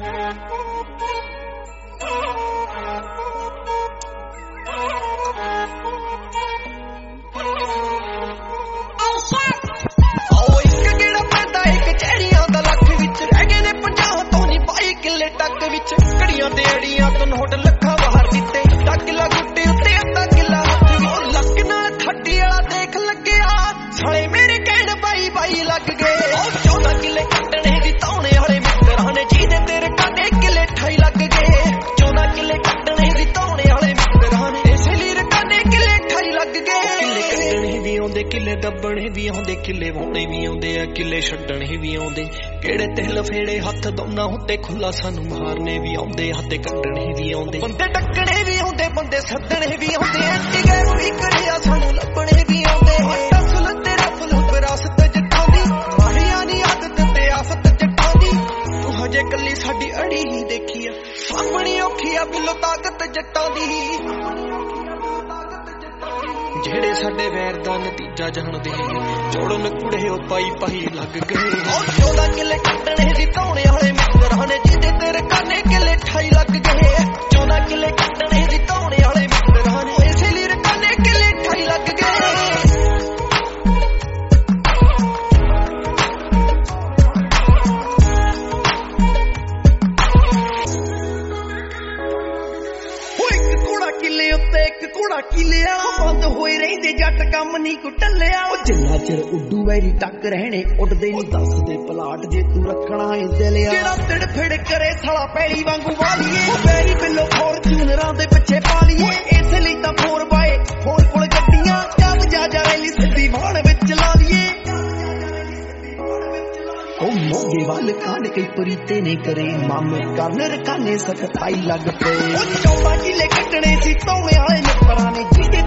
ਘੜੀਆਂ ਤੇ ਅੜੀਆਂ ਤੋਂ ਨੋਟ ਲੱਖਾਂ ਬਾਹਰ ਦਿੱਤੇ ਟੱਕਲਾ ਗੁੱਟੇ ਉੱਤੇ ਅੱਧਾ ਕਿੱਲਾ ਲੱਕ ਨਾਲ ਖੱਟੀ ਵਾਲਾ ਦੇਖ ਲੱਗਿਆ ਸਾਲੇ ਮੇਰੇ ਕਹਿਣ ਬਾਈ ਬਾਈ ਲੱਗ ਗਏ 14 ਕਿੱਲੇ ਕੱਟਣੇ ਦੀ ਤੌਣੇ ਵਾਲੇ ਮਿੱਤਰਾਂ ਨੇ ਜਿਹਦੇ ਤੇਰੇ ਕਾਨੇ ਕਿੱਲੇ 28 ਲੱਗ ਗਏ 14 ਕਿੱਲੇ ਕੱਟਣੇ ਦੀ ਤੌਣੇ ਵਾਲੇ ਮਿੱਤਰਾਂ ਨੇ ਇਸੇ ਲਈ ਰਕਾਨੇ ਕਿੱਲੇ 28 ਲੱਗ ਗਏ ਕਿੱਲੇ ਕੱਟਣੇ ਵੀ ਆਉਂਦੇ ਕਿੱਲੇ ਦੱਬਣੇ ਵੀ ਆਉਂਦੇ ਕਿੱਲੇ ਵਾਉਣੇ ਵੀ ਆਉਂਦੇ ਆ ਕਿੱਲੇ ਛੱਡਣੇ ਵੀ ਆਉਂਦੇ ਕਿਹੜੇ ਤੇ ਲਫੇੜੇ ਹੱਥ ਦੋਨਾਂ ਉੱਤੇ ਖੁੱਲਾ ਸਾਨੂੰ ਮਾਰਨੇ ਵੀ ਆਉਂਦੇ ਹੱਥੇ ਕੱਢਣੇ ਵੀ ਆਉਂਦੇ ਬੰਦੇ ਟੱਕਣੇ ਵੀ ਆਉਂਦੇ ਬੰਦੇ ਸੱਦਣੇ ਵੀ ਆਉਂਦੇ ਐਂਟੀ ਗੈਰ ਵੀ ਕਰਿਆ ਸਾਨੂੰ ਲੱਭਣੇ ਵੀ ਆਉਂਦੇ ਅਸਲ ਤੇਰਾ ਫੁੱਲ ਵਿਰਾਸਤ ਜੱਟਾਂ ਦੀ ਮਾਹਿਆ ਨੀ ਆਦਤ ਤੇ ਆਫਤ ਜੱਟਾਂ ਦੀ ਤੂੰ ਹਜੇ ਕੱਲੀ ਸਾਡੀ ਅੜੀ ਹੀ ਦੇਖੀ ਆ ਸਾਹਮਣੀ ਔਖੀ ਆ ਬਿੱਲੋ ਤਾਕਤ ਜੱਟਾਂ ਦੀ ਜਿਹੜੇ ਸਾਡੇ ਵੈਰ ਦਾ ਨਤੀਜਾ ਜਾਣਦੇ ਜੋੜਨ ਕੁੜੇ ਉਹ ਪਾਈ ਪਾਈ ਲੱਗ ਗਏ 14 ਕਿੱਲੇ ਕੱਟਣੇ ਦੀ ਧੌਣੇ ਵਾਲੇ ਮਿੱਤਰਾਂ ਨੇ ਜਿਹਦੇ ਤੇਰੇ ਕਾਨੇ ਕਿੱਲੇ 28 ਲੱਗ ਗਏ 14 ਕਿੱਲੇ ਕੱਟਣੇ ਦੀ ਧੌਣੇ ਵਾਲੇ ਮਿੱਤਰਾਂ ਨੇ ਇਸੇ ਲਈ ਰਕਾਨੇ ਕਿੱਲੇ 28 ਲੱਗ ਗਏ ਕਿੱਲੇ ਉੱਤੇ ਇੱਕ ਘੋੜਾ ਕਿੱਲੇ ਵਾਲਾ ਬੰਦ ਹੋਏ ਰਹਿੰਦੇ ਜੱਟ ਕੰਮ ਨਹੀਂ ਕੋ ਟੱਲਿਆ ਉਹ ਜਿੰਨਾ ਚਿਰ ਉੱਡੂ ਵੈਰੀ ਟੱਕ ਰਹਿਣੇ ਉੱਡਦੇ ਨਹੀਂ ਦੱਸਦੇ ਪਲਾਟ ਜੇ ਤੂੰ ਰੱਖਣਾ ਏ ਦਿਲਿਆ ਜਿਹੜਾ ਤਿੜ ਫਿੜ ਕਰੇ ਸਾਲਾ ਪੈਲੀ ਵਾਂਗੂ ਵਾਲੀਏ ਵੈਰੀ ਬਿੱਲੋ ਫੋਰਚੂਨਰਾਂ ਦੇ ਪਿੱਛੇ ਪਾ ਲਈਏ ਇਸੇ ਲਈ ਤਾਂ 4x4 ਕੋਲ ਗੱਡੀਆਂ ਚੱਲ ਜਾ ਵੈਲੀ ਸਿੱਧੀ ਮਾਣ ਵਿੱਚ ਲਾ ਲਈਏ ਉਹ ਮੋਗੇ ਵੱਲ ਕਾਨ ਕਈ ਪਰੀਤੇ ਨੇ ਕਰੇ ਮਾਮੇ ਕਰਨ ਰਕਾਨੇ ਸਖਤਾਈ ਲੱਗ ਪਏ ਉਹ 14 ਕਿੱਲੇ ਕੱਟਣੇ ਸੀ ਧੌਣੇ ਵਾਲੇ ਮਿੱਤਰਾਂ ਨੇ ਜਿਹਦੇ